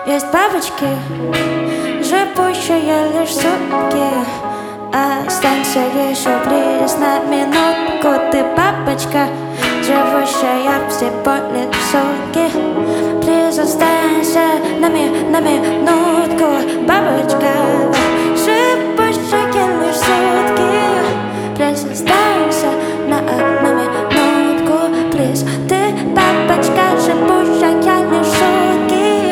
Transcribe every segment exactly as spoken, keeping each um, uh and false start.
Есть бабочки, живущие лишь сутки. Останься еще близ на минутку. Ты бабочка, живущая всего лишь сутки. Близ останься на, ми, на минутку. Бабочка, живущая лишь сутки. Близ останься на, на минутку. Близ, ты бабочка, живущая лишь сутки.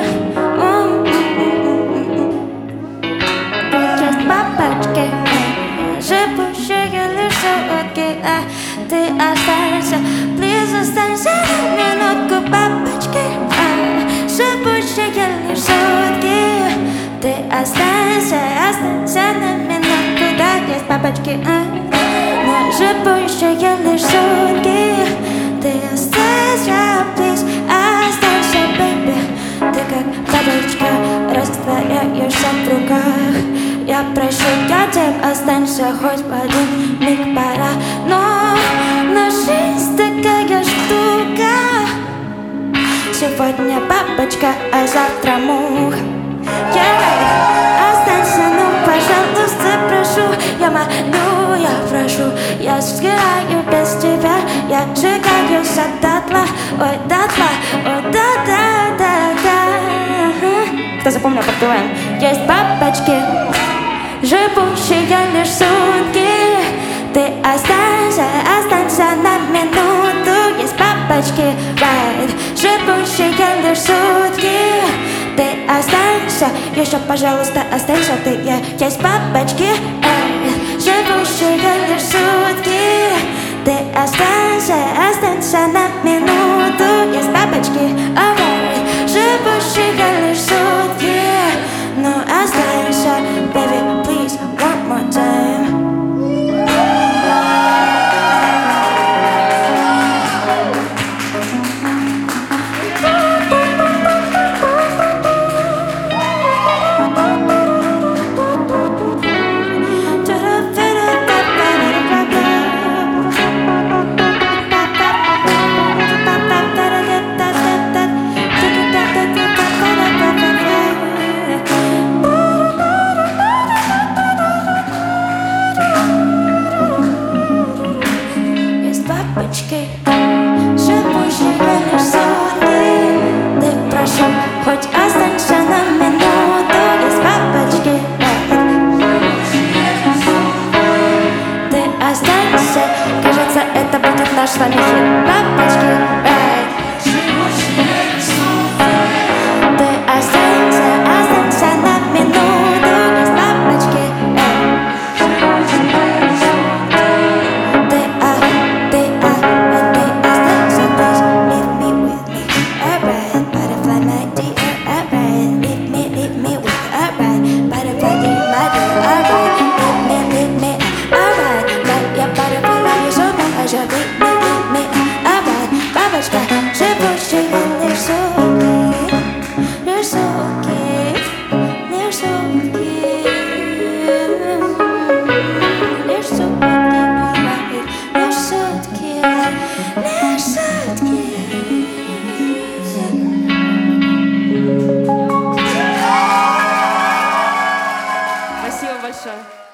Бабочки, живущие лишь сутки, а ты останься, близ останься на минутку. Бабочки, а, живущие лишь сутки, ты останься, останься на минутку. Да, есть бабочки, а, но живущие лишь сутки, ты останься, близ останься, baby. Ты как бабочка, растворяешься в руках. Я прошу, я тебя, останься хоть в один миг, пора. Но, но жизнь такая штука. Сегодня бабочка, а завтра муха. Yeah. Останься, ну, пожалуйста, прошу. Я молю, я прошу. Я сгораю без тебя. Я сжигаюсь от дотла. Ой, дотла, ой, да-да-да-да. Кто запомнил, подпеваем. Есть бабочки, живущие лишь сутки. Ты останься, останься на минуту. Есть бабочки, right, живущие лишь сутки. Ты останься, еще, пожалуйста, останься. Ты, yeah. Есть бабочки, эй, живущие лишь сутки. Ты останься, останься на минуту. Есть бабочки, alright, живущие лишь сутки. Но останься, baby, please, one more time. Бабочки, живущие лишь сутки. Ты прошу, хоть останься на минуту. Есть бабочки, ты останься. Кажется, это будет наш с вами хит. Бабочки, ты останься, останься на минуту. Есть бабочки, бабочка, живущая лишь сутки, лишь сутки, лишь сутки, лишь сутки, лишь сутки, лишь сутки. Спасибо большое.